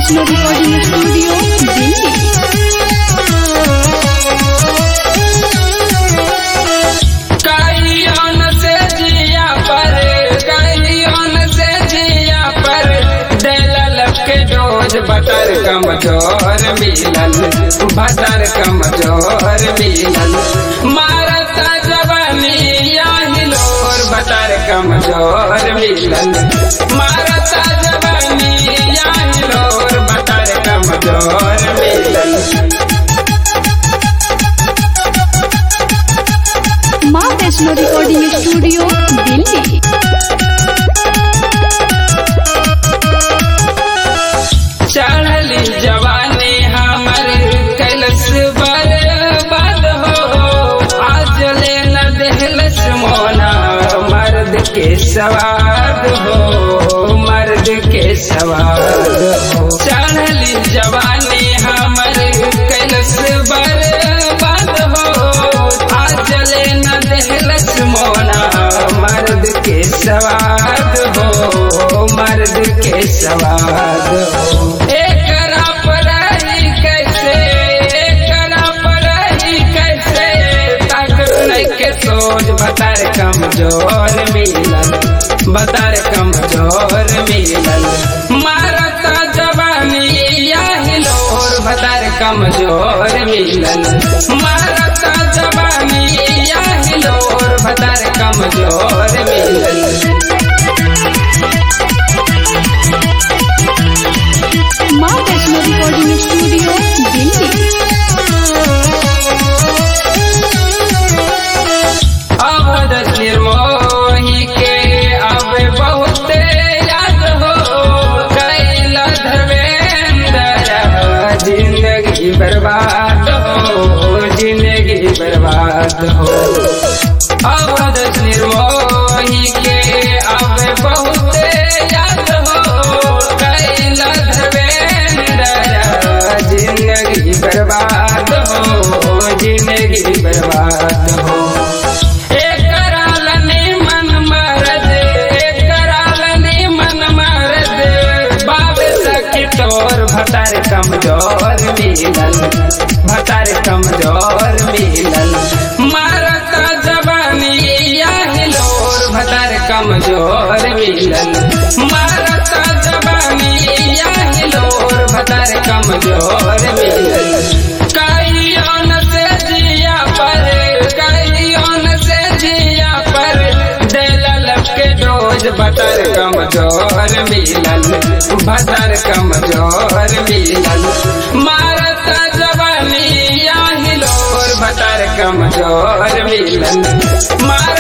Vaishno recording studio Delhi. Butter कमजोर मिलन butter कमजोर मिलन मारता जवानी हिलोर बटर कमजोर मिलन मारता जवानी हिलोर बटर कमजोर मिलन। माँ वैष्णो रिकॉर्डिंग स्टूडियो दिल्ली। चढ़ली जवानी हमर कैलस बर्बाद हो आज ले न देहलस मोना मर्द के सवाद हो मर्द के सवाद हो। चढ़ली जवानी हमर कैलस बर्बाद हो आज ले न देहलस मोना मर्द के सवाद हो मर्द के सवाद हो। सोच बतर कमजोर मिलन बतर कमजोर मिलन मारता जवानी हिलोर बतर कमजोर मिलन मारता जवानी हिलोर बतर कमजोर मिलन। माँ वैष्णो रिकॉर्डिंग स्टूडियो दिल्ली। निर्मोही के अब बहुत याद हो कैला धर्मेंद्र जिंदगी बर्बाद हो जिंदगी बर्बाद हो। अब निर्मोही के अब बहुत याद हो कैला धर्मेंद्र जिंदगी बर्बाद हो जिंदगी बर्बाद हो। भतर कमजोर मिलन भतर कमजोर मिलन मारता जवानी हिलोर भतर कमजोर मिलन मारता जवानी हिलोर भतर कमजोर मिलन। कहियोन से जिया पर दिल के डोज बतर कमजोर मिलन बतर कमजोर मिलन मारता जवानी हिलोर बतर कमजोर मिलन।